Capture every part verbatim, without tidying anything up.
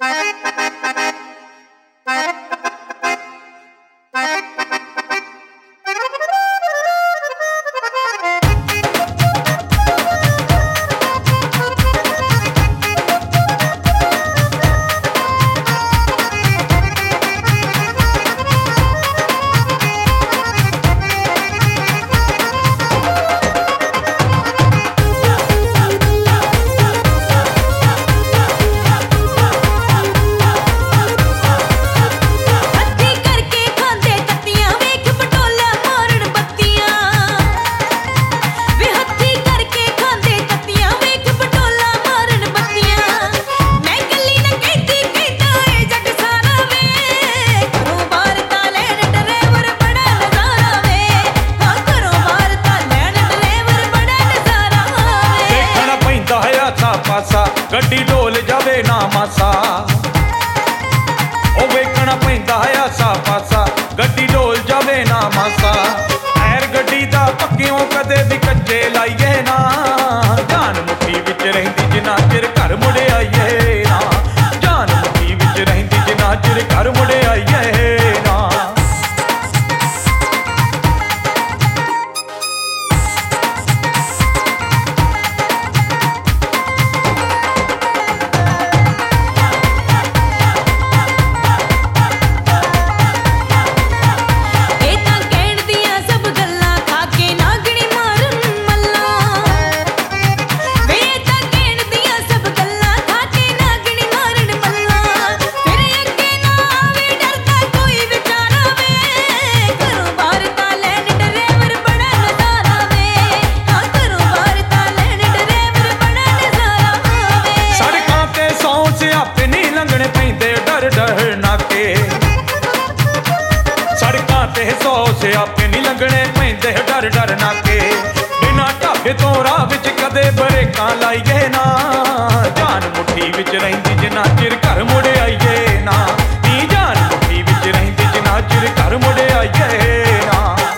गड्डी ढोल जावे ना मासा ओ वेखना पैंदा है आसा पासा गड्डी ढोल जावे ना मासा पैर गड्डी दा पक्कियों कदे भी कच्चे लाइए ना जान मुट्ठी विच रहिंदी जिन्ना चिर घर मुड़े आइए ना जान मुट्ठी विच रहिंदी जिन्ना चिर घर मुड़े आइए ना। सड़कां ते सौ सियापे नहीं लंघने पैंदे डर डर नाके बिना ढाबे तो राह विच कदे बरेकां लाइए ना जान मुट्ठी विच रहिंदी जिन्ना चिर घर मुड़े आइए ना नी जान मुट्ठी विच रहिंदी जिन्ना चिर घर मुड़े आइए ना।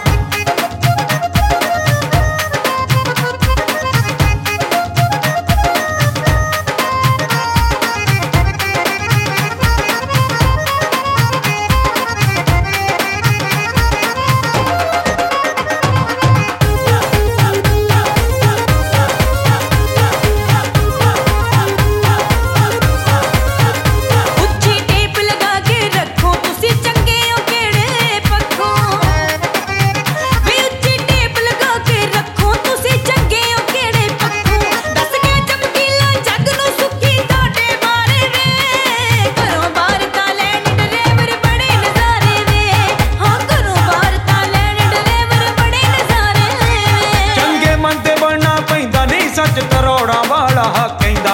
सच तरोड़ा वाला कहंदा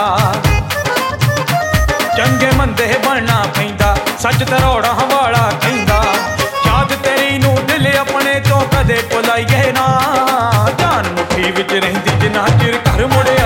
चंगे मंदे बनना पैंदा सच तरोड़ा वाला कहंदा याद तेरी नू दिल अपने तो कदे भुलाइए ना जान मुट्ठी विच रहिंदी जिन्ना चिर घर मुड़े